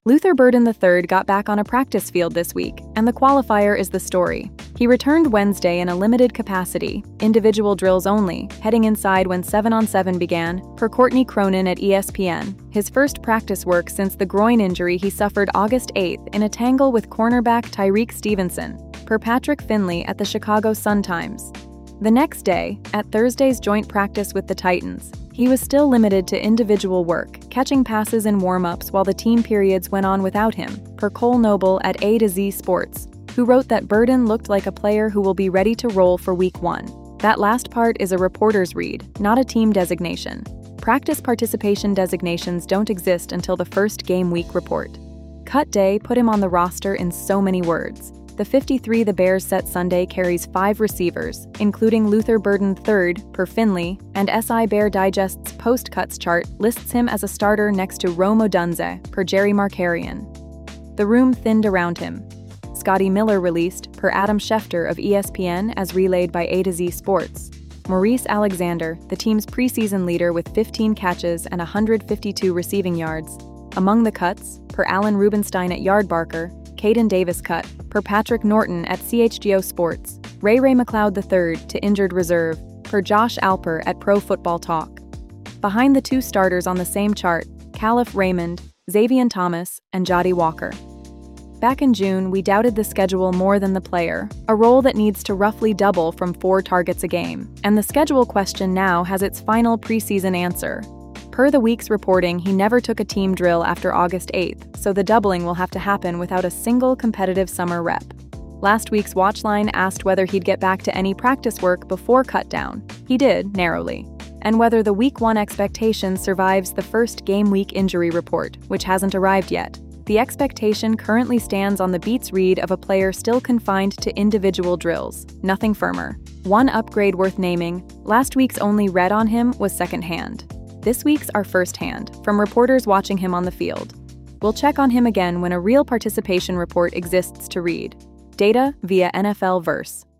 Luther Burden III got back on a practice field this week, and the qualifier is the story. He returned Wednesday in a limited capacity, individual drills only, heading inside when 7-on-7 began, per Courtney Cronin at ESPN, his first practice work since the groin injury he suffered August 8th in a tangle with cornerback Tyreek Stevenson, per Patrick Finley at the Chicago Sun-Times. The next day, at Thursday's joint practice with the Titans, he was still limited to individual work, catching passes in warm-ups while the team periods went on without him, per Cole Noble at A to Z Sports, who wrote that Burden looked like a player who will be ready to roll for Week 1. That last part is a reporter's read, not a team designation. Practice participation designations don't exist until the first game week report. Cut day put him on the roster in so many words. The 53 the Bears set Sunday carries 5 receivers, including Luther Burden III, per Finley, and SI Bear Digest's post-cuts chart lists him as a starter next to Rome Odunze, per Jerry Markarian. The room thinned around him. Scotty Miller released, per Adam Schefter of ESPN as relayed by A to Z Sports. Maurice Alexander, the team's preseason leader with 15 catches and 152 receiving yards. Among the cuts, per Alan Rubenstein at Yardbarker, Caden Davis cut, per Patrick Norton at CHGO Sports, Ray McLeod III to injured reserve, per Josh Alper at Pro Football Talk. Behind the 2 starters on the same chart, Caliph Raymond, Xavier Thomas, and Jody Walker. Back in June, we doubted the schedule more than the player, a role that needs to roughly double from 4 targets a game, and the schedule question now has its final preseason answer. Per the week's reporting, he never took a team drill after August 8th, so the doubling will have to happen without a single competitive summer rep. Last week's Watchline asked whether he'd get back to any practice work before cutdown. He did, narrowly. And whether the Week 1 expectation survives the first game week injury report, which hasn't arrived yet. The expectation currently stands on the Beats read of a player still confined to individual drills, nothing firmer. One upgrade worth naming, last week's only read on him was secondhand. This week's are firsthand, from reporters watching him on the field. We'll check on him again when a real participation report exists to read. Data via NFL Verse.